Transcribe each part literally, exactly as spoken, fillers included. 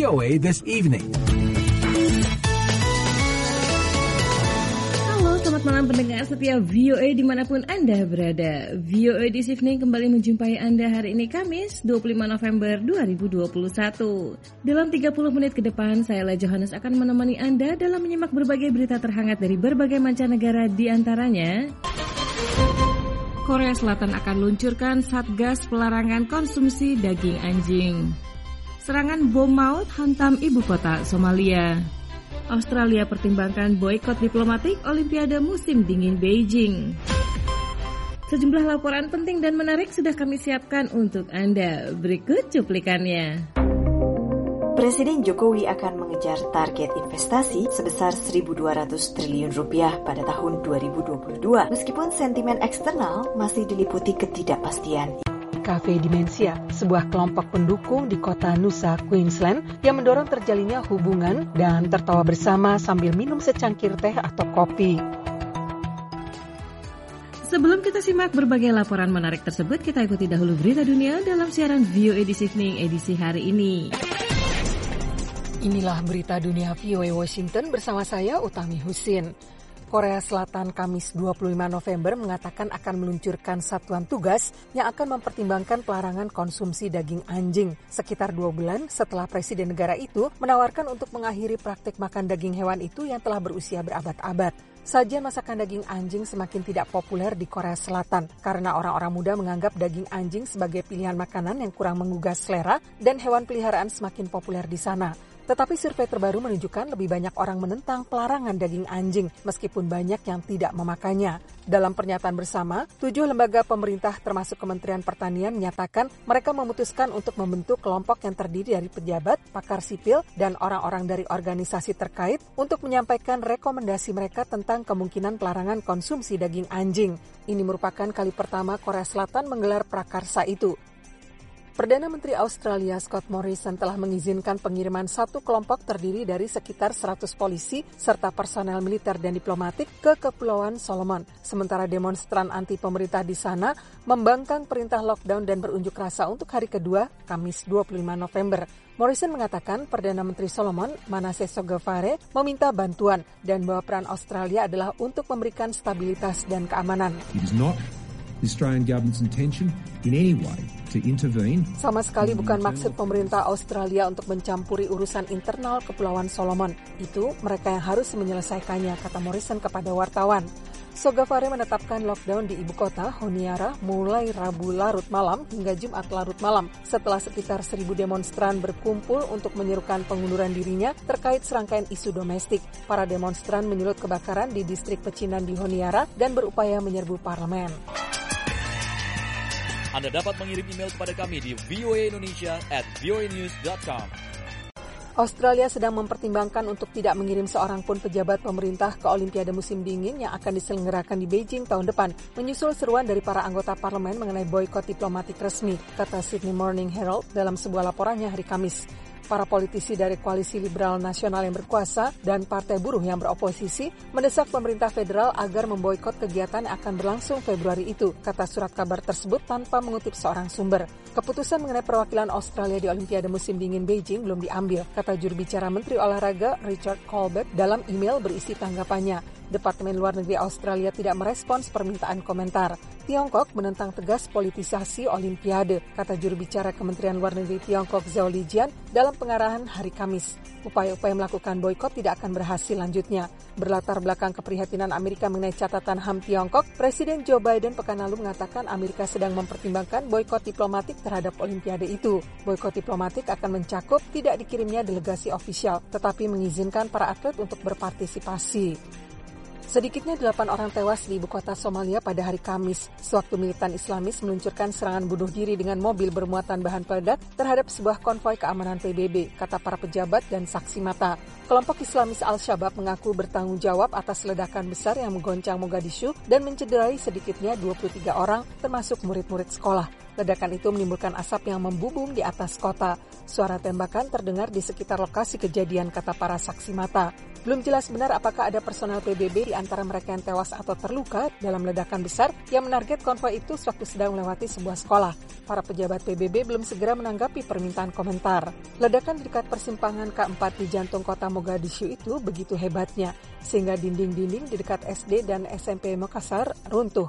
O A This Evening. Selamat malam pendengar setia V O A dimanapun Anda berada. V O A This Evening kembali menjumpai Anda hari ini Kamis dua puluh lima November dua ribu dua puluh satu. Dalam tiga puluh menit ke depan, saya Ella Johannes akan menemani Anda dalam menyimak berbagai berita terhangat dari berbagai mancanegara, di antaranya Korea Selatan akan luncurkan Satgas Pelarangan Konsumsi Daging Anjing. Serangan bom maut hantam ibu kota Somalia. Australia pertimbangkan boikot diplomatik Olimpiade musim dingin Beijing. Sejumlah laporan penting dan menarik sudah kami siapkan untuk Anda. Berikut cuplikannya. Presiden Jokowi akan mengejar target investasi sebesar seribu dua ratus triliun rupiah pada tahun dua ribu dua puluh dua, meskipun sentimen eksternal masih diliputi ketidakpastian. Cafe Dimensia, sebuah kelompok pendukung di kota Nusa, Queensland yang mendorong terjalinnya hubungan dan tertawa bersama sambil minum secangkir teh atau kopi. Sebelum kita simak berbagai laporan menarik tersebut, kita ikuti dahulu berita dunia dalam siaran V O A This Evening edisi hari ini. Inilah berita dunia V O A Washington bersama saya Utami Husin. Korea Selatan Kamis dua puluh lima November mengatakan akan meluncurkan satuan tugas yang akan mempertimbangkan pelarangan konsumsi daging anjing sekitar dua bulan setelah presiden negara itu menawarkan untuk mengakhiri praktik makan daging hewan itu yang telah berusia berabad-abad. Sajian masakan daging anjing semakin tidak populer di Korea Selatan karena orang-orang muda menganggap daging anjing sebagai pilihan makanan yang kurang menggugah selera dan hewan peliharaan semakin populer di sana. Tetapi survei terbaru menunjukkan lebih banyak orang menentang pelarangan daging anjing, meskipun banyak yang tidak memakainya. Dalam pernyataan bersama, tujuh lembaga pemerintah termasuk Kementerian Pertanian menyatakan mereka memutuskan untuk membentuk kelompok yang terdiri dari pejabat, pakar sipil, dan orang-orang dari organisasi terkait untuk menyampaikan rekomendasi mereka tentang kemungkinan pelarangan konsumsi daging anjing. Ini merupakan kali pertama Korea Selatan menggelar prakarsa itu. Perdana Menteri Australia Scott Morrison telah mengizinkan pengiriman satu kelompok terdiri dari sekitar seratus polisi serta personel militer dan diplomatik ke Kepulauan Solomon. Sementara demonstran anti pemerintah di sana membangkang perintah lockdown dan berunjuk rasa untuk hari kedua, Kamis dua puluh lima November. Morrison mengatakan Perdana Menteri Solomon, Manasseh Sogavare, meminta bantuan dan bahwa peran Australia adalah untuk memberikan stabilitas dan keamanan. It is not the Australian government's intention in any way to intervene. Sama sekali bukan maksud pemerintah Australia untuk mencampuri urusan internal Kepulauan Solomon. Itu mereka yang harus menyelesaikannya, kata Morrison kepada wartawan. Sogavare menetapkan lockdown di ibu kota, Honiara, mulai Rabu larut malam hingga Jumat larut malam setelah sekitar seribu demonstran berkumpul untuk menyerukan pengunduran dirinya terkait serangkaian isu domestik. Para demonstran menyulut kebakaran di distrik pecinan di Honiara dan berupaya menyerbu parlemen. Anda dapat mengirim email kepada kami di voaindonesia at voanews dot com. Australia sedang mempertimbangkan untuk tidak mengirim seorang pun pejabat pemerintah ke Olimpiade musim dingin yang akan diselenggarakan di Beijing tahun depan, menyusul seruan dari para anggota parlemen mengenai boikot diplomatik resmi, kata Sydney Morning Herald dalam sebuah laporannya hari Kamis. Para politisi dari Koalisi Liberal Nasional yang berkuasa dan Partai Buruh yang beroposisi mendesak pemerintah federal agar memboikot kegiatan yang akan berlangsung Februari itu, kata surat kabar tersebut tanpa mengutip seorang sumber. Keputusan mengenai perwakilan Australia di Olimpiade musim dingin Beijing belum diambil, kata juru bicara Menteri Olahraga Richard Colbert dalam email berisi tanggapannya. Departemen Luar Negeri Australia tidak merespons permintaan komentar. Tiongkok menentang tegas politisasi Olimpiade, kata juru bicara Kementerian Luar Negeri Tiongkok Zhao Lijian dalam pengarahan hari Kamis. Upaya-upaya melakukan boikot tidak akan berhasil lanjutnya. Berlatar belakang keprihatinan Amerika mengenai catatan H A M Tiongkok, Presiden Joe Biden pekan lalu mengatakan Amerika sedang mempertimbangkan boikot diplomatik terhadap Olimpiade itu. Boikot diplomatik akan mencakup tidak dikirimnya delegasi ofisial, tetapi mengizinkan para atlet untuk berpartisipasi. Sedikitnya delapan orang tewas di ibu kota Somalia pada hari Kamis, sewaktu militan Islamis meluncurkan serangan bunuh diri dengan mobil bermuatan bahan peledak terhadap sebuah konvoi keamanan P B B, kata para pejabat dan saksi mata. Kelompok Islamis Al-Shabaab mengaku bertanggung jawab atas ledakan besar yang menggoncang Mogadishu dan mencederai sedikitnya dua puluh tiga orang, termasuk murid-murid sekolah. Ledakan itu menimbulkan asap yang membumbung di atas kota. Suara tembakan terdengar di sekitar lokasi kejadian, kata para saksi mata. Belum jelas benar apakah ada personel P B B di antara mereka yang tewas atau terluka dalam ledakan besar yang menarget konvoi itu sewaktu sedang melewati sebuah sekolah. Para pejabat P B B belum segera menanggapi permintaan komentar. Ledakan di dekat persimpangan K empat di jantung kota Mogadishu itu begitu hebatnya, sehingga dinding-dinding di dekat S D dan S M P Makassar runtuh.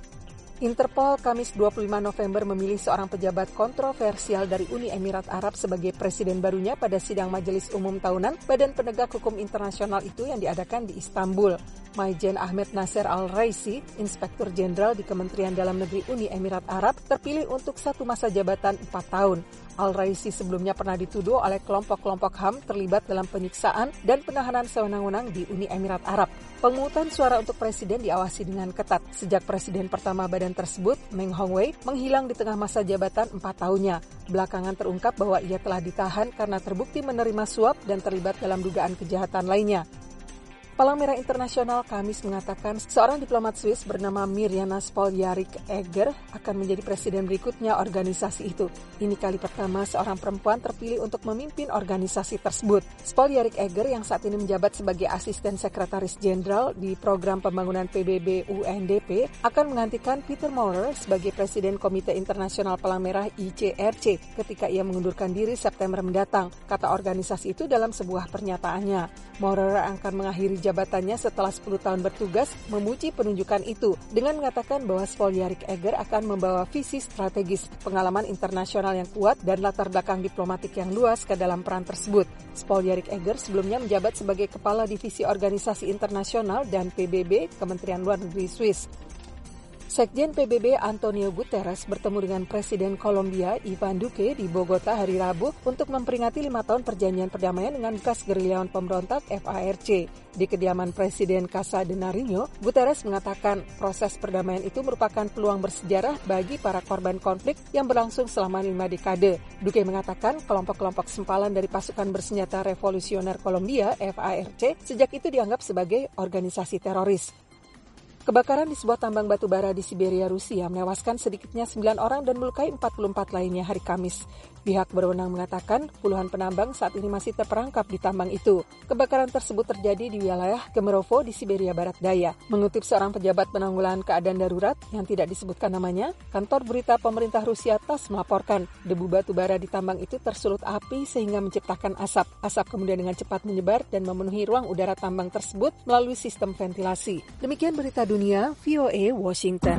Interpol Kamis dua puluh lima November memilih seorang pejabat kontroversial dari Uni Emirat Arab sebagai presiden barunya pada sidang Majelis Umum Tahunan Badan Penegak Hukum Internasional itu yang diadakan di Istanbul. Maijen Ahmed Nasser Al-Raisi, Inspektur Jenderal di Kementerian Dalam Negeri Uni Emirat Arab, terpilih untuk satu masa jabatan empat tahun. Al-Raisi sebelumnya pernah dituduh oleh kelompok-kelompok H A M terlibat dalam penyiksaan dan penahanan sewenang-wenang di Uni Emirat Arab. Pemungutan suara untuk presiden diawasi dengan ketat sejak presiden pertama badan tersebut, Meng Hongwei, menghilang di tengah masa jabatan empat tahunnya. Belakangan terungkap bahwa ia telah ditahan karena terbukti menerima suap dan terlibat dalam dugaan kejahatan lainnya. Palang Merah Internasional Kamis mengatakan seorang diplomat Swiss bernama Mirjana Spoljaric-Egger akan menjadi presiden berikutnya organisasi itu. Ini kali pertama seorang perempuan terpilih untuk memimpin organisasi tersebut. Spoljaric-Egger yang saat ini menjabat sebagai asisten sekretaris jenderal di program pembangunan P B B U N D P akan menggantikan Peter Maurer sebagai presiden Komite Internasional Palang Merah I C R C ketika ia mengundurkan diri September mendatang, kata organisasi itu dalam sebuah pernyataannya. Maurer akan mengakhiri jabatannya setelah sepuluh tahun bertugas, memuji penunjukan itu dengan mengatakan bahwa Spoljaric-Egger akan membawa visi strategis, pengalaman internasional yang kuat, dan latar belakang diplomatik yang luas ke dalam peran tersebut. Spoljaric-Egger sebelumnya menjabat sebagai Kepala Divisi Organisasi Internasional dan P B B, Kementerian Luar Negeri Swiss. Sekjen P B B Antonio Guterres bertemu dengan Presiden Kolombia Ivan Duque di Bogota hari Rabu untuk memperingati lima tahun perjanjian perdamaian dengan bekas gerilyawan pemberontak F A R C. Di kediaman Presiden Casa de Nariño, Guterres mengatakan proses perdamaian itu merupakan peluang bersejarah bagi para korban konflik yang berlangsung selama lima dekade. Duque mengatakan kelompok-kelompok sempalan dari pasukan bersenjata revolusioner Kolombia F A R C sejak itu dianggap sebagai organisasi teroris. Kebakaran di sebuah tambang batu bara di Siberia, Rusia menewaskan sedikitnya sembilan orang dan melukai empat puluh empat lainnya hari Kamis. Pihak berwenang mengatakan puluhan penambang saat ini masih terperangkap di tambang itu. Kebakaran tersebut terjadi di wilayah Kemerovo di Siberia Barat Daya. Mengutip seorang pejabat penanggulangan keadaan darurat yang tidak disebutkan namanya, kantor berita pemerintah Rusia TASS melaporkan debu batu bara di tambang itu tersulut api sehingga menciptakan asap. Asap kemudian dengan cepat menyebar dan memenuhi ruang udara tambang tersebut melalui sistem ventilasi. Demikian berita dunia V O A Washington.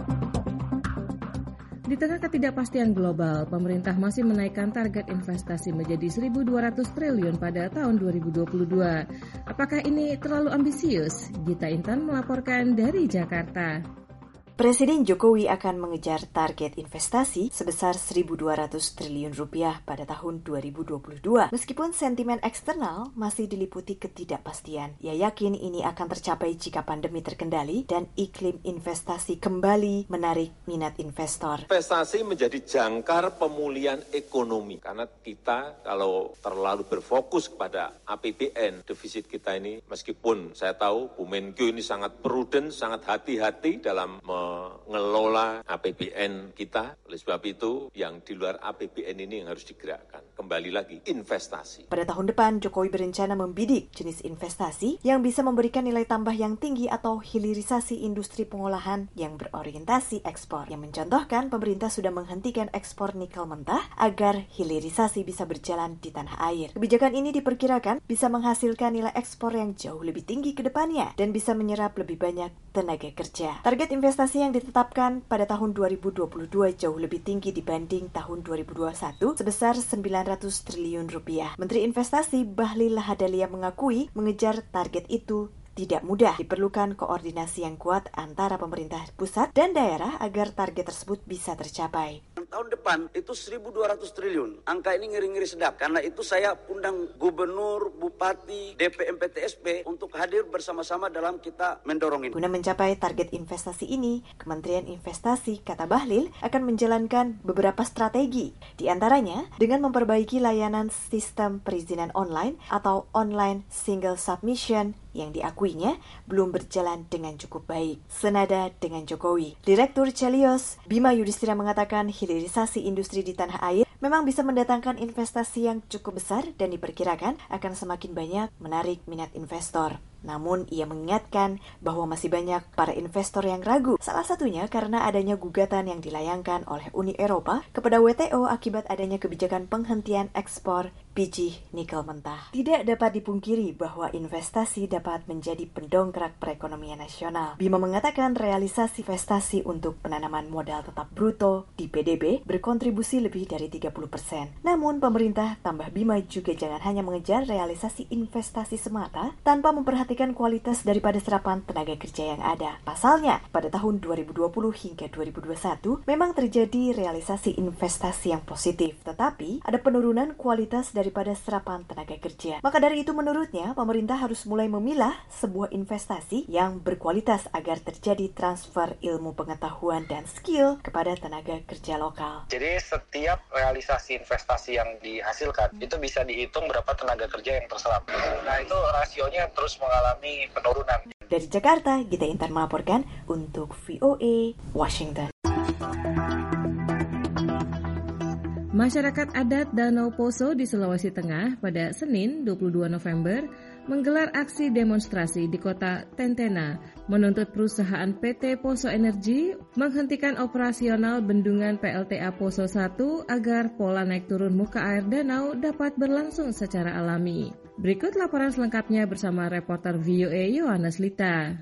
Di tengah ketidakpastian global, pemerintah masih menaikkan target investasi menjadi seribu dua ratus triliun pada tahun dua ribu dua puluh dua. Apakah ini terlalu ambisius? Gita Intan melaporkan dari Jakarta. Presiden Jokowi akan mengejar target investasi sebesar seribu dua ratus triliun rupiah pada tahun dua ribu dua puluh dua. Meskipun sentimen eksternal masih diliputi ketidakpastian, ia yakin ini akan tercapai jika pandemi terkendali dan iklim investasi kembali menarik minat investor. Investasi menjadi jangkar pemulihan ekonomi karena kita kalau terlalu berfokus kepada A P B N, defisit kita ini meskipun saya tahu Bu Menkyu ini sangat prudent, sangat hati-hati dalam mengelola A P B N kita. Oleh sebab itu, yang di luar A P B N ini yang harus digerakkan. Kembali lagi, investasi. Pada tahun depan, Jokowi berencana membidik jenis investasi yang bisa memberikan nilai tambah yang tinggi atau hilirisasi industri pengolahan yang berorientasi ekspor. Yang mencontohkan, pemerintah sudah menghentikan ekspor nikel mentah agar hilirisasi bisa berjalan di tanah air. Kebijakan ini diperkirakan bisa menghasilkan nilai ekspor yang jauh lebih tinggi ke depannya dan bisa menyerap lebih banyak tenaga kerja. Target investasi yang ditetapkan pada tahun dua ribu dua puluh dua jauh lebih tinggi dibanding tahun dua ribu dua puluh satu sebesar sembilan ratus triliun rupiah. Menteri Investasi Bahlil Lahadalia mengakui mengejar target itu tidak mudah. Diperlukan koordinasi yang kuat antara pemerintah pusat dan daerah agar target tersebut bisa tercapai. Tahun depan itu seribu dua ratus triliun. Angka ini ngeri-ngeri sedap. Karena itu saya undang gubernur, bupati, D P M P T S P untuk hadir bersama-sama dalam kita mendorong ini. Guna mencapai target investasi ini, Kementerian Investasi, kata Bahlil, akan menjalankan beberapa strategi. Di antaranya, dengan memperbaiki layanan sistem perizinan online atau online single submission yang diakuinya belum berjalan dengan cukup baik. Senada dengan Jokowi, Direktur Celios Bima Yudhistira mengatakan hilirisasi industri di tanah air memang bisa mendatangkan investasi yang cukup besar dan diperkirakan akan semakin banyak menarik minat investor. Namun, ia mengingatkan bahwa masih banyak para investor yang ragu, salah satunya karena adanya gugatan yang dilayangkan oleh Uni Eropa kepada W T O akibat adanya kebijakan penghentian ekspor biji nikel mentah. Tidak dapat dipungkiri bahwa investasi dapat menjadi pendongkrak perekonomian nasional. Bima mengatakan realisasi investasi untuk penanaman modal tetap bruto di P D B berkontribusi lebih dari tiga puluh persen. Namun, pemerintah, tambah Bima, juga jangan hanya mengejar realisasi investasi semata tanpa memperhatikan kualitas daripada serapan tenaga kerja yang ada. Pasalnya, pada tahun dua ribu dua puluh hingga dua ribu dua puluh satu memang terjadi realisasi investasi yang positif, tetapi ada penurunan kualitas daripada serapan tenaga kerja. Maka dari itu menurutnya, pemerintah harus mulai memilah sebuah investasi yang berkualitas agar terjadi transfer ilmu pengetahuan dan skill kepada tenaga kerja lokal. Jadi setiap realisasi investasi yang dihasilkan itu bisa dihitung berapa tenaga kerja yang terserap. Nah, itu rasionya terus mengalami penurunan. Dari Jakarta, Gita Intan melaporkan untuk V O A Washington. Masyarakat adat Danau Poso di Sulawesi Tengah pada Senin dua puluh dua November menggelar aksi demonstrasi di kota Tentena menuntut perusahaan P T Poso Energi menghentikan operasional bendungan P L T A Poso satu agar pola naik turun muka air danau dapat berlangsung secara alami. Berikut laporan selengkapnya bersama reporter V O A Yohanes Lita.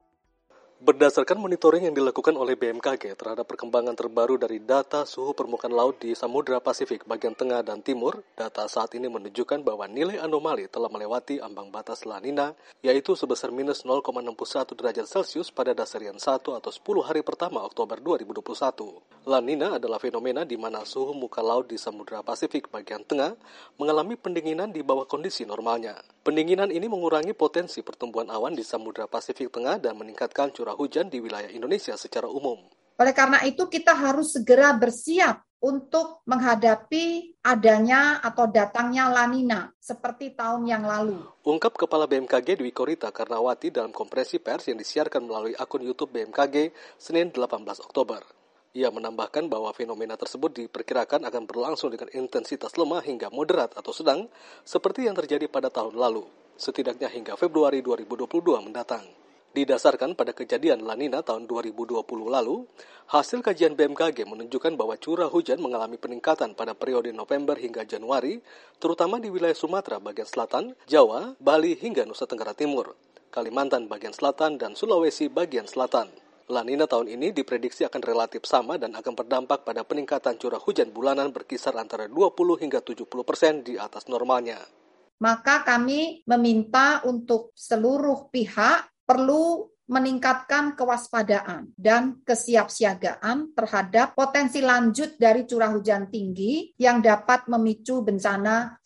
Berdasarkan monitoring yang dilakukan oleh B M K G terhadap perkembangan terbaru dari data suhu permukaan laut di Samudra Pasifik bagian tengah dan timur, data saat ini menunjukkan bahwa nilai anomali telah melewati ambang batas La Nina, yaitu sebesar minus nol koma enam satu derajat Celcius pada dasarian satu atau sepuluh hari pertama Oktober dua ribu dua puluh satu. La Nina adalah fenomena di mana suhu muka laut di Samudra Pasifik bagian tengah mengalami pendinginan di bawah kondisi normalnya. Pendinginan ini mengurangi potensi pertumbuhan awan di Samudra Pasifik Tengah dan meningkatkan curah hujan di wilayah Indonesia secara umum. Oleh karena itu, kita harus segera bersiap untuk menghadapi adanya atau datangnya La Nina seperti tahun yang lalu. Ungkap Kepala B M K G Dwi Korita Karnawati dalam konferensi pers yang disiarkan melalui akun YouTube B M K G Senin delapan belas Oktober. Ia menambahkan bahwa fenomena tersebut diperkirakan akan berlangsung dengan intensitas lemah hingga moderat atau sedang, seperti yang terjadi pada tahun lalu, setidaknya hingga Februari dua ribu dua puluh dua mendatang. Didasarkan pada kejadian La Nina tahun dua ribu dua puluh lalu, hasil kajian B M K G menunjukkan bahwa curah hujan mengalami peningkatan pada periode November hingga Januari, terutama di wilayah Sumatera bagian selatan, Jawa, Bali hingga Nusa Tenggara Timur, Kalimantan bagian selatan, dan Sulawesi bagian selatan. La Nina tahun ini diprediksi akan relatif sama dan akan berdampak pada peningkatan curah hujan bulanan berkisar antara dua puluh hingga tujuh puluh persen di atas normalnya. Maka kami meminta untuk seluruh pihak perlu meningkatkan kewaspadaan dan kesiapsiagaan terhadap potensi lanjut dari curah hujan tinggi yang dapat memicu bencana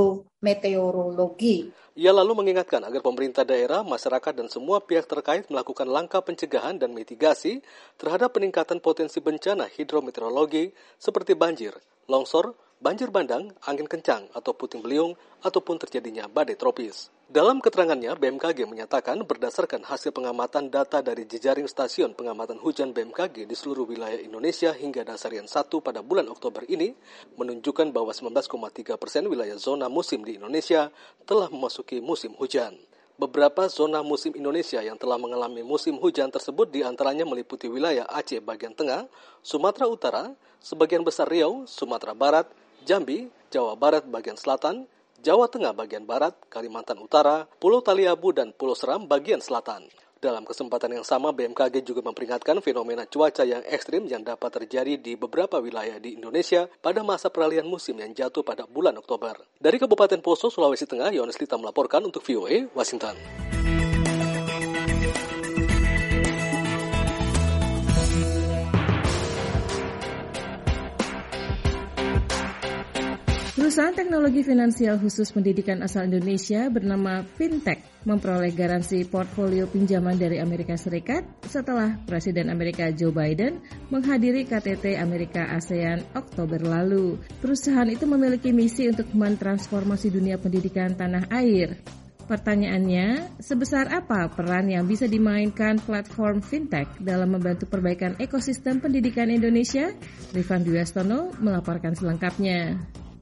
hidrometeorologi. Ia lalu mengingatkan agar pemerintah daerah, masyarakat, dan semua pihak terkait melakukan langkah pencegahan dan mitigasi terhadap peningkatan potensi bencana hidrometeorologi seperti banjir, longsor, banjir bandang, angin kencang, atau puting beliung, ataupun terjadinya badai tropis. Dalam keterangannya, B M K G menyatakan berdasarkan hasil pengamatan data dari jejaring stasiun pengamatan hujan B M K G di seluruh wilayah Indonesia hingga dasarian satu pada bulan Oktober ini, menunjukkan bahwa sembilan belas koma tiga persen wilayah zona musim di Indonesia telah memasuki musim hujan. Beberapa zona musim Indonesia yang telah mengalami musim hujan tersebut diantaranya meliputi wilayah Aceh bagian tengah, Sumatera Utara, sebagian besar Riau, Sumatera Barat, Jambi, Jawa Barat bagian selatan, Jawa Tengah bagian barat, Kalimantan Utara, Pulau Taliabu, dan Pulau Seram bagian selatan. Dalam kesempatan yang sama, B M K G juga memperingatkan fenomena cuaca yang ekstrim yang dapat terjadi di beberapa wilayah di Indonesia pada masa peralihan musim yang jatuh pada bulan Oktober. Dari Kabupaten Poso, Sulawesi Tengah, Yohanes Lita melaporkan untuk V O A, Washington. Perusahaan teknologi finansial khusus pendidikan asal Indonesia bernama Fintech memperoleh garansi portfolio pinjaman dari Amerika Serikat setelah Presiden Amerika Joe Biden menghadiri K T T Amerika ASEAN Oktober lalu. Perusahaan itu memiliki misi untuk mentransformasi dunia pendidikan tanah air. Pertanyaannya, sebesar apa peran yang bisa dimainkan platform fintech dalam membantu perbaikan ekosistem pendidikan Indonesia? Rifan Dwi Astono melaporkan selengkapnya.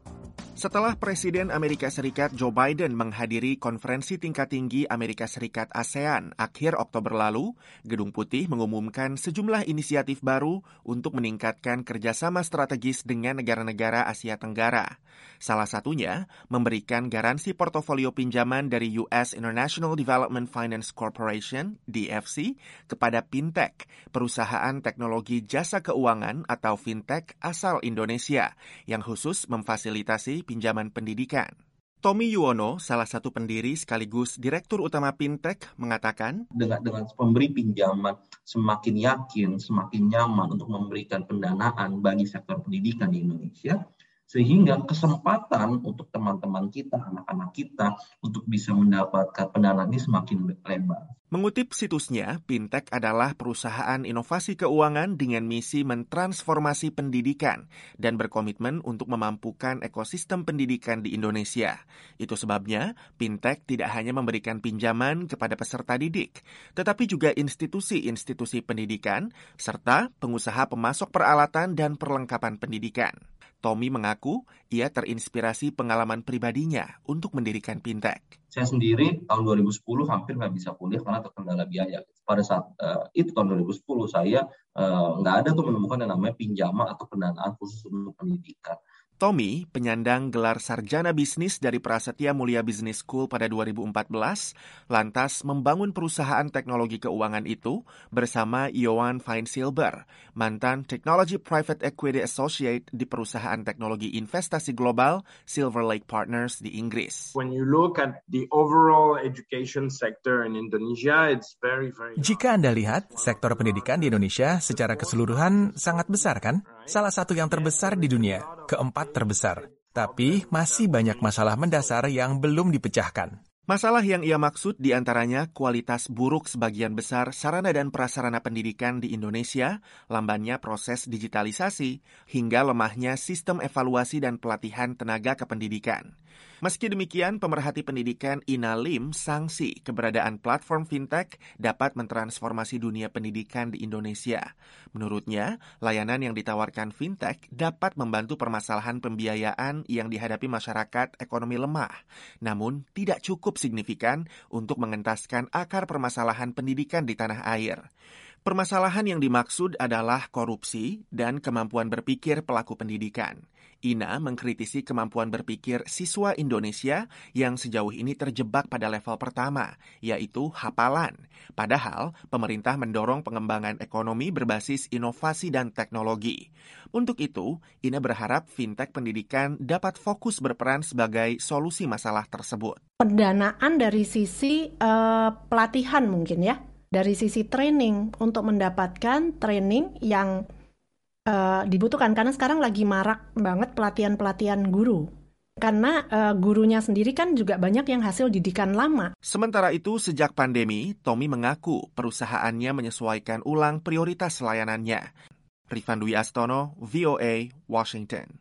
Setelah Presiden Amerika Serikat Joe Biden menghadiri konferensi tingkat tinggi Amerika Serikat ASEAN akhir Oktober lalu, Gedung Putih mengumumkan sejumlah inisiatif baru untuk meningkatkan kerjasama strategis dengan negara-negara Asia Tenggara. Salah satunya, memberikan garansi portofolio pinjaman dari U S International Development Finance Corporation, D F C, kepada Pintech, perusahaan teknologi jasa keuangan atau fintech asal Indonesia, yang khusus memfasilitasi pinjaman pendidikan. Tommy Yuwono, salah satu pendiri sekaligus Direktur Utama Pintech, mengatakan, dengan, dengan pemberi pinjaman semakin yakin, semakin nyaman untuk memberikan pendanaan bagi sektor pendidikan di Indonesia, sehingga kesempatan untuk teman-teman kita, anak-anak kita, untuk bisa mendapatkan pendanaan ini semakin lebar. Mengutip situsnya, Pintech adalah perusahaan inovasi keuangan dengan misi mentransformasi pendidikan dan berkomitmen untuk memampukan ekosistem pendidikan di Indonesia. Itu sebabnya, Pintech tidak hanya memberikan pinjaman kepada peserta didik, tetapi juga institusi-institusi pendidikan, serta pengusaha pemasok peralatan dan perlengkapan pendidikan. Tommy mengaku ia terinspirasi pengalaman pribadinya untuk mendirikan Pintech. Saya sendiri tahun dua ribu sepuluh hampir nggak bisa kuliah karena terkendala biaya. Pada saat uh, itu tahun dua ribu sepuluh saya uh, nggak ada tuh menemukan yang namanya pinjaman atau pendanaan khusus untuk pendidikan. Tommy, penyandang gelar sarjana bisnis dari Prasetya Mulia Business School pada dua ribu empat belas, lantas membangun perusahaan teknologi keuangan itu bersama Johan Feinsilber, mantan Technology Private Equity Associate di perusahaan teknologi investasi global Silver Lake Partners di Inggris. When you look at the overall education sector in Indonesia, it's very, very... Jika Anda lihat, sektor pendidikan di Indonesia secara keseluruhan sangat besar kan? Salah satu yang terbesar di dunia, keempat terbesar. Tapi masih banyak masalah mendasar yang belum dipecahkan. Masalah yang ia maksud diantaranya kualitas buruk sebagian besar sarana dan prasarana pendidikan di Indonesia, lambannya proses digitalisasi, hingga lemahnya sistem evaluasi dan pelatihan tenaga kependidikan. Meski demikian, pemerhati pendidikan Ina Lim sangsi keberadaan platform fintech dapat mentransformasi dunia pendidikan di Indonesia. Menurutnya, layanan yang ditawarkan fintech dapat membantu permasalahan pembiayaan yang dihadapi masyarakat ekonomi lemah, namun tidak cukup signifikan untuk mengentaskan akar permasalahan pendidikan di tanah air. Permasalahan yang dimaksud adalah korupsi dan kemampuan berpikir pelaku pendidikan. Ina mengkritisi kemampuan berpikir siswa Indonesia yang sejauh ini terjebak pada level pertama, yaitu hafalan. Padahal, pemerintah mendorong pengembangan ekonomi berbasis inovasi dan teknologi. Untuk itu, Ina berharap fintech pendidikan dapat fokus berperan sebagai solusi masalah tersebut. Pendanaan dari sisi uh, pelatihan mungkin ya. Dari sisi training, untuk mendapatkan training yang uh, dibutuhkan. Karena sekarang lagi marak banget pelatihan-pelatihan guru. Karena uh, gurunya sendiri kan juga banyak yang hasil didikan lama. Sementara itu, sejak pandemi, Tommy mengaku perusahaannya menyesuaikan ulang prioritas layanannya. Rifan Dwi Astono, V O A, Washington.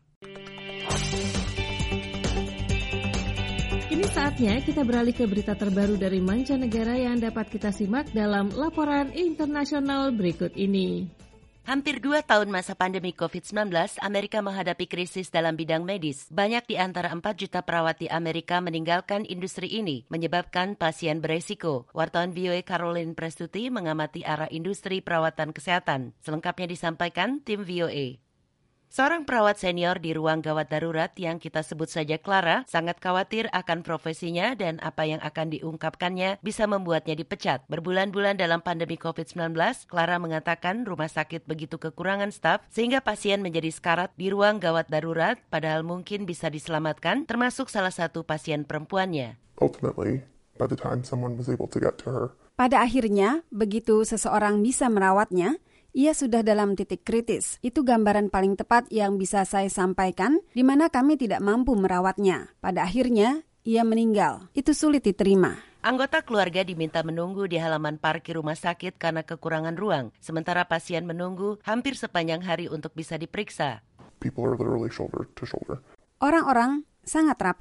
Kini saatnya kita beralih ke berita terbaru dari mancanegara yang dapat kita simak dalam laporan internasional berikut ini. Hampir dua tahun masa pandemi covid sembilan belas, Amerika menghadapi krisis dalam bidang medis. Banyak di antara empat juta perawat di Amerika meninggalkan industri ini, menyebabkan pasien beresiko. Wartawan V O A Caroline Prestuti mengamati arah industri perawatan kesehatan. Selengkapnya disampaikan tim V O A. Seorang perawat senior di ruang gawat darurat yang kita sebut saja Clara sangat khawatir akan profesinya dan apa yang akan diungkapkannya bisa membuatnya dipecat. Berbulan-bulan dalam pandemi covid sembilan belas, Clara mengatakan rumah sakit begitu kekurangan staf sehingga pasien menjadi sekarat di ruang gawat darurat padahal mungkin bisa diselamatkan, termasuk salah satu pasien perempuannya. Ultimately, by the time someone was able to get to her, pada akhirnya, begitu seseorang bisa merawatnya, ia sudah dalam titik kritis. Itu gambaran paling tepat yang bisa saya sampaikan, di mana kami tidak mampu merawatnya. Pada akhirnya, ia meninggal. Itu sulit diterima. Anggota keluarga diminta menunggu di halaman parkir rumah sakit karena kekurangan ruang, sementara pasien menunggu hampir sepanjang hari untuk bisa diperiksa. People are literally shoulder to shoulder. Orang-orang sangat rapat.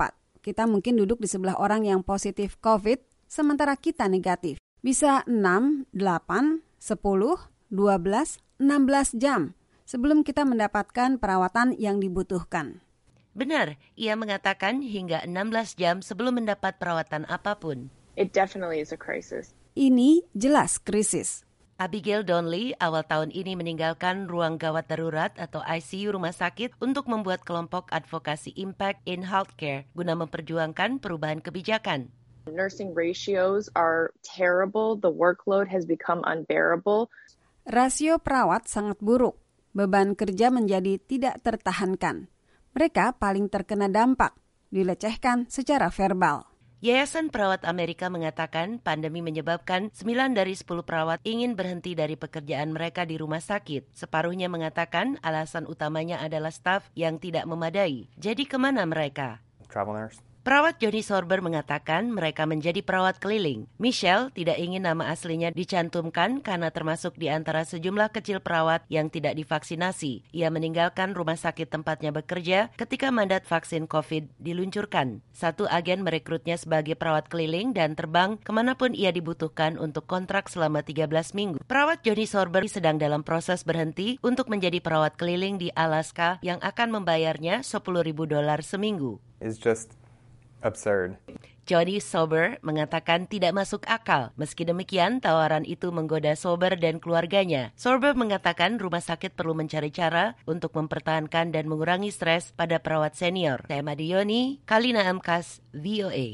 kita mungkin duduk di sebelah orang yang positif COVID, sementara kita negatif. Bisa enam, delapan, sepuluh, dua belas, enam belas jam sebelum kita mendapatkan perawatan yang dibutuhkan. Benar, ia mengatakan hingga enam belas jam sebelum mendapat perawatan apapun. It definitely is a crisis. Ini jelas krisis. Abigail Donnelly awal tahun ini meninggalkan ruang gawat darurat atau I C U rumah sakit untuk membuat kelompok advokasi Impact in Healthcare guna memperjuangkan perubahan kebijakan. Nursing ratios are terrible. The workload has become unbearable. Rasio perawat sangat buruk. Beban kerja menjadi tidak tertahankan. Mereka paling terkena dampak, dilecehkan secara verbal. Yayasan Perawat Amerika mengatakan pandemi menyebabkan sembilan dari sepuluh perawat ingin berhenti dari pekerjaan mereka di rumah sakit. Separuhnya mengatakan alasan utamanya adalah staf yang tidak memadai. Jadi kemana mereka? Travel nurse. Perawat Johnny Sorber mengatakan mereka menjadi perawat keliling. Michelle tidak ingin nama aslinya dicantumkan karena termasuk di antara sejumlah kecil perawat yang tidak divaksinasi. Ia meninggalkan rumah sakit tempatnya bekerja ketika mandat vaksin COVID diluncurkan. Satu agen merekrutnya sebagai perawat keliling dan terbang kemanapun ia dibutuhkan untuk kontrak selama tiga belas minggu. Perawat Johnny Sorber sedang dalam proses berhenti untuk menjadi perawat keliling di Alaska yang akan membayarnya sepuluh ribu dolar seminggu. It's just absurd. Johnny Sorber mengatakan tidak masuk akal. Meski demikian, tawaran itu menggoda Sorber dan keluarganya. Sorber mengatakan rumah sakit perlu mencari cara untuk mempertahankan dan mengurangi stres pada perawat senior. Saya Madioni, Kalina Amkas, V O A.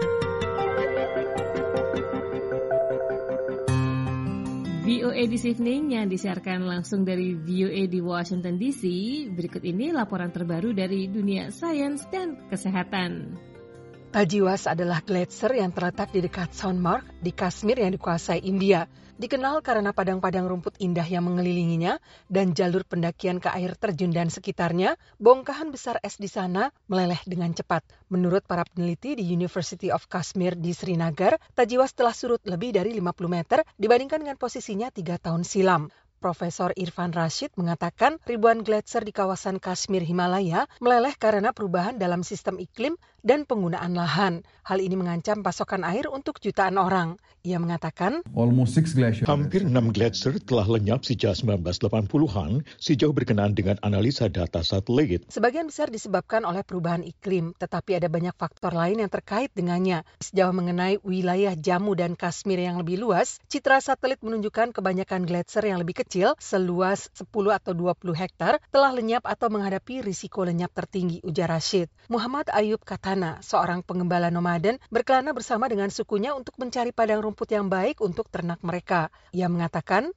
V O A This Evening yang disiarkan langsung dari V O A di Washington D C. Berikut ini laporan terbaru dari dunia sains dan kesehatan. Tajiwas adalah gletser yang terletak di dekat Sonemarg di Kashmir yang dikuasai India. Dikenal karena padang-padang rumput indah yang mengelilinginya dan jalur pendakian ke air terjun dan sekitarnya, bongkahan besar es di sana meleleh dengan cepat. Menurut para peneliti di University of Kashmir di Srinagar, Tajiwas telah surut lebih dari lima puluh meter dibandingkan dengan posisinya tiga tahun silam. Profesor Irfan Rashid mengatakan ribuan gletser di kawasan Kashmir Himalaya meleleh karena perubahan dalam sistem iklim dan penggunaan lahan. Hal ini mengancam pasokan air untuk jutaan orang. Ia mengatakan, hampir enam gletser telah lenyap sejak sembilan belas delapan puluhan sejauh berkenaan dengan analisa data satelit. Sebagian besar disebabkan oleh perubahan iklim, tetapi ada banyak faktor lain yang terkait dengannya. Sejauh mengenai wilayah Jammu dan Kashmir yang lebih luas, citra satelit menunjukkan kebanyakan gletser yang lebih kecil, seluas sepuluh atau dua puluh hektar, telah lenyap atau menghadapi risiko lenyap tertinggi, ujar Rashid. Muhammad Ayub Katana, seorang pengembala nomaden, berkelana bersama dengan sukunya untuk mencari padang rumput yang baik untuk ternak mereka. Ia mengatakan,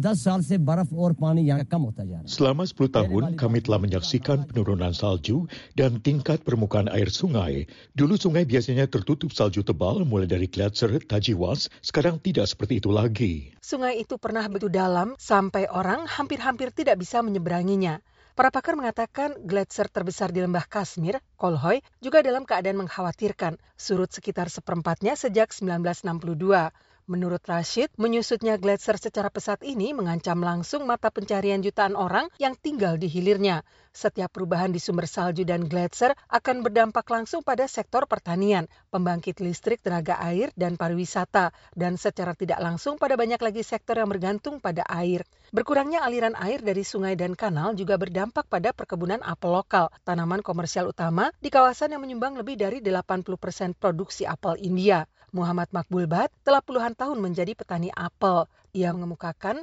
selama sepuluh tahun kami telah menyaksikan penurunan salju dan tingkat permukaan air sungai. Dulu sungai biasanya tertutup salju tebal mulai dari gletser Tajiwas, sekarang tidak seperti itu lagi. Sungai itu pernah begitu dalam sampai orang hampir-hampir tidak bisa menyeberanginya. Para pakar mengatakan gletser terbesar di lembah Kashmir, Kolhoi, juga dalam keadaan mengkhawatirkan, surut sekitar seperempatnya sejak sembilan belas enam puluh dua. Menurut Rashid, menyusutnya gletser secara pesat ini mengancam langsung mata pencarian jutaan orang yang tinggal di hilirnya. Setiap perubahan di sumber salju dan gletser akan berdampak langsung pada sektor pertanian, pembangkit listrik, tenaga air, dan pariwisata, dan secara tidak langsung pada banyak lagi sektor yang bergantung pada air. Berkurangnya aliran air dari sungai dan kanal juga berdampak pada perkebunan apel lokal, tanaman komersial utama di kawasan yang menyumbang lebih dari delapan puluh persen produksi apel India. Muhammad Makbul Bhat telah puluhan tahun menjadi petani apel. Ia mengemukakan,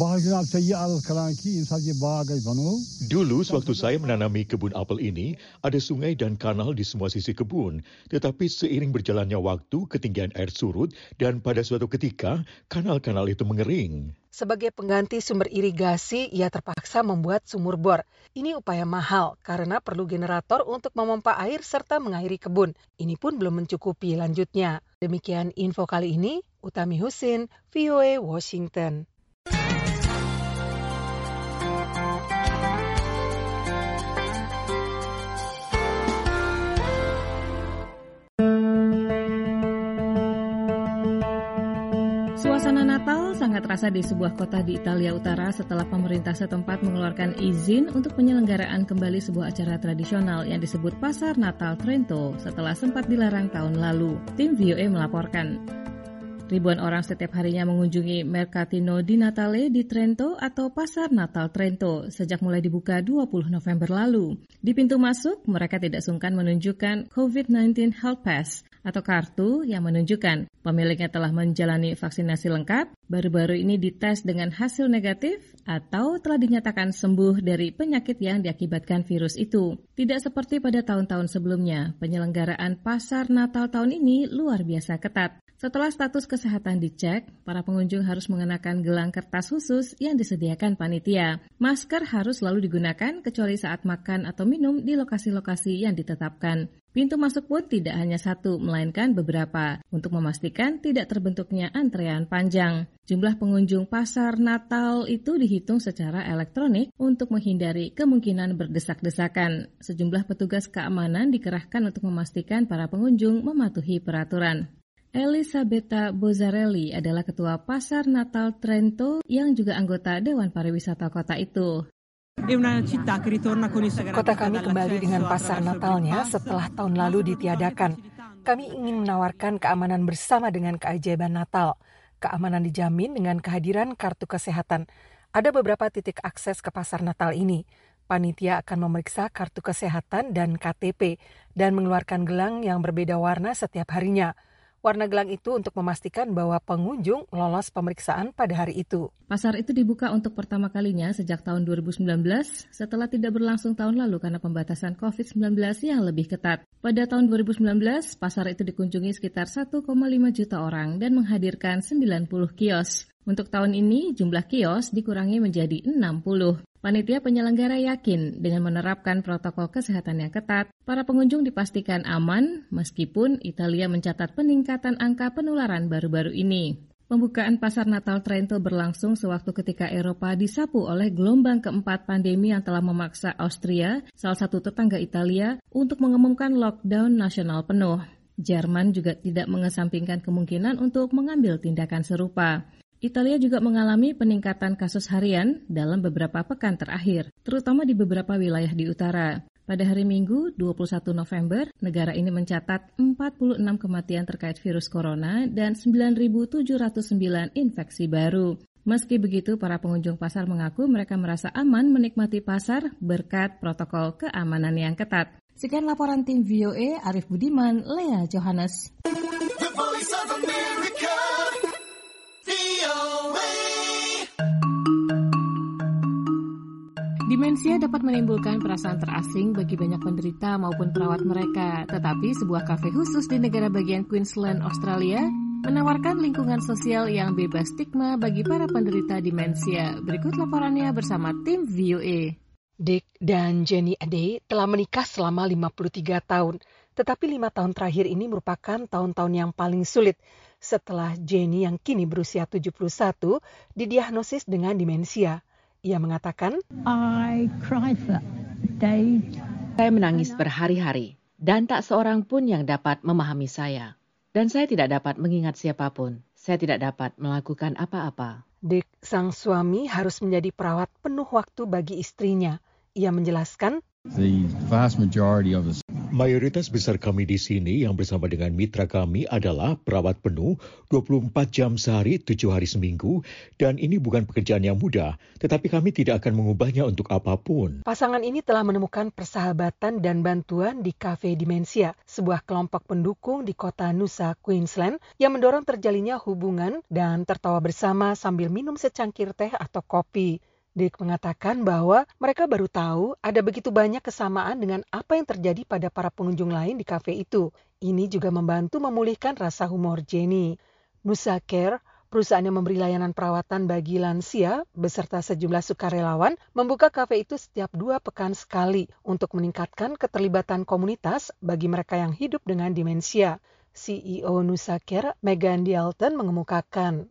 dulu sewaktu saya menanami kebun apel ini, ada sungai dan kanal di semua sisi kebun. Tetapi seiring berjalannya waktu, ketinggian air surut dan pada suatu ketika, kanal-kanal itu mengering. Sebagai pengganti sumber irigasi, ia terpaksa membuat sumur bor. Ini upaya mahal karena perlu generator untuk memompa air serta mengairi kebun. Ini pun belum mencukupi lanjutnya. Demikian info kali ini, Utami Husin, V O A Washington. Suasana Natal sangat terasa di sebuah kota di Italia Utara setelah pemerintah setempat mengeluarkan izin untuk penyelenggaraan kembali sebuah acara tradisional yang disebut Pasar Natal Trento setelah sempat dilarang tahun lalu. Tim V O A melaporkan. Ribuan orang setiap harinya mengunjungi Mercatino di Natale di Trento atau Pasar Natal Trento sejak mulai dibuka dua puluh November lalu. Di pintu masuk, mereka tidak sungkan menunjukkan covid sembilan belas Health Pass atau kartu yang menunjukkan pemiliknya telah menjalani vaksinasi lengkap, baru-baru ini dites dengan hasil negatif, atau telah dinyatakan sembuh dari penyakit yang diakibatkan virus itu. Tidak seperti pada tahun-tahun sebelumnya, penyelenggaraan Pasar Natal tahun ini luar biasa ketat. Setelah status kesehatan dicek, para pengunjung harus mengenakan gelang kertas khusus yang disediakan panitia. Masker harus selalu digunakan kecuali saat makan atau minum di lokasi-lokasi yang ditetapkan. Pintu masuk pun tidak hanya satu, melainkan beberapa, untuk memastikan tidak terbentuknya antrean panjang. Jumlah pengunjung Pasar Natal itu dihitung secara elektronik untuk menghindari kemungkinan berdesak-desakan. Sejumlah petugas keamanan dikerahkan untuk memastikan para pengunjung mematuhi peraturan. Elisabetta Bozzarelli adalah ketua Pasar Natal Trento yang juga anggota Dewan Pariwisata kota itu. Kota kami kembali dengan pasar Natalnya setelah tahun lalu ditiadakan. Kami ingin menawarkan keamanan bersama dengan keajaiban Natal. Keamanan dijamin dengan kehadiran kartu kesehatan. Ada beberapa titik akses ke pasar Natal ini. Panitia akan memeriksa kartu kesehatan dan K T P dan mengeluarkan gelang yang berbeda warna setiap harinya. Warna gelang itu untuk memastikan bahwa pengunjung lolos pemeriksaan pada hari itu. Pasar itu dibuka untuk pertama kalinya sejak tahun dua ribu sembilan belas setelah tidak berlangsung tahun lalu karena pembatasan covid sembilan belas yang lebih ketat. Pada tahun dua ribu sembilan belas, pasar itu dikunjungi sekitar satu koma lima juta orang dan menghadirkan sembilan puluh kios. Untuk tahun ini, jumlah kios dikurangi menjadi enam puluh. Panitia penyelenggara yakin dengan menerapkan protokol kesehatan yang ketat, para pengunjung dipastikan aman meskipun Italia mencatat peningkatan angka penularan baru-baru ini. Pembukaan Pasar Natal Trento berlangsung sewaktu ketika Eropa disapu oleh gelombang keempat pandemi yang telah memaksa Austria, salah satu tetangga Italia, untuk mengumumkan lockdown nasional penuh. Jerman juga tidak mengesampingkan kemungkinan untuk mengambil tindakan serupa. Italia juga mengalami peningkatan kasus harian dalam beberapa pekan terakhir, terutama di beberapa wilayah di utara. Pada hari Minggu, dua puluh satu November, negara ini mencatat empat puluh enam kematian terkait virus corona dan sembilan ribu tujuh ratus sembilan infeksi baru. Meski begitu, para pengunjung pasar mengaku mereka merasa aman menikmati pasar berkat protokol keamanan yang ketat. Sekian laporan tim V O A, Arif Budiman, Lea Johannes. Demensia dapat menimbulkan perasaan terasing bagi banyak penderita maupun perawat mereka. Tetapi sebuah kafe khusus di negara bagian Queensland, Australia, menawarkan lingkungan sosial yang bebas stigma bagi para penderita demensia. Berikut laporannya bersama tim V O A. Dick dan Jenny Ade telah menikah selama lima puluh tiga tahun. Tetapi lima tahun terakhir ini merupakan tahun-tahun yang paling sulit setelah Jenny yang kini berusia tujuh puluh satu didiagnosis dengan demensia. Ia mengatakan, I cried for days. Saya menangis berhari-hari dan tak seorang pun yang dapat memahami saya. Dan saya tidak dapat mengingat siapapun. Saya tidak dapat melakukan apa-apa. Dick, sang suami, harus menjadi perawat penuh waktu bagi istrinya. Ia menjelaskan, The vast majority of the... Mayoritas besar kami di sini yang bersama dengan mitra kami adalah perawat penuh dua puluh empat jam sehari, tujuh hari seminggu, dan ini bukan pekerjaan yang mudah, tetapi kami tidak akan mengubahnya untuk apapun. Pasangan ini telah menemukan persahabatan dan bantuan di Cafe Demensia, sebuah kelompok pendukung di kota Nusa, Queensland, yang mendorong terjalinnya hubungan dan tertawa bersama sambil minum secangkir teh atau kopi. Dick mengatakan bahwa mereka baru tahu ada begitu banyak kesamaan dengan apa yang terjadi pada para pengunjung lain di kafe itu. Ini juga membantu memulihkan rasa humor Jenny. Nusa Care, perusahaan yang memberi layanan perawatan bagi lansia beserta sejumlah sukarelawan, membuka kafe itu setiap dua pekan sekali untuk meningkatkan keterlibatan komunitas bagi mereka yang hidup dengan demensia. C E O Nusa Care, Megan Dialton, mengemukakan,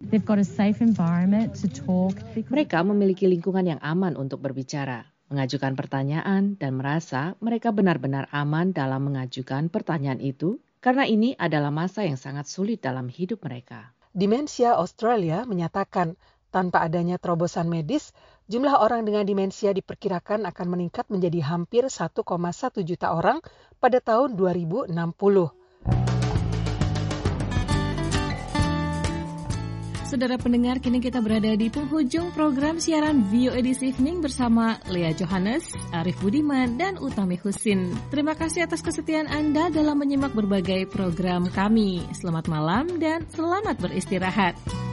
mereka memiliki lingkungan yang aman untuk berbicara, mengajukan pertanyaan, dan merasa mereka benar-benar aman dalam mengajukan pertanyaan itu, karena ini adalah masa yang sangat sulit dalam hidup mereka. Demensia Australia menyatakan tanpa adanya terobosan medis, jumlah orang dengan demensia diperkirakan akan meningkat menjadi hampir satu koma satu juta orang pada tahun dua ribu enam puluh. Saudara pendengar, kini kita berada di penghujung program siaran V O A This Evening bersama Lea Johannes, Arif Budiman, dan Utami Husin. Terima kasih atas kesetiaan Anda dalam menyimak berbagai program kami. Selamat malam dan selamat beristirahat.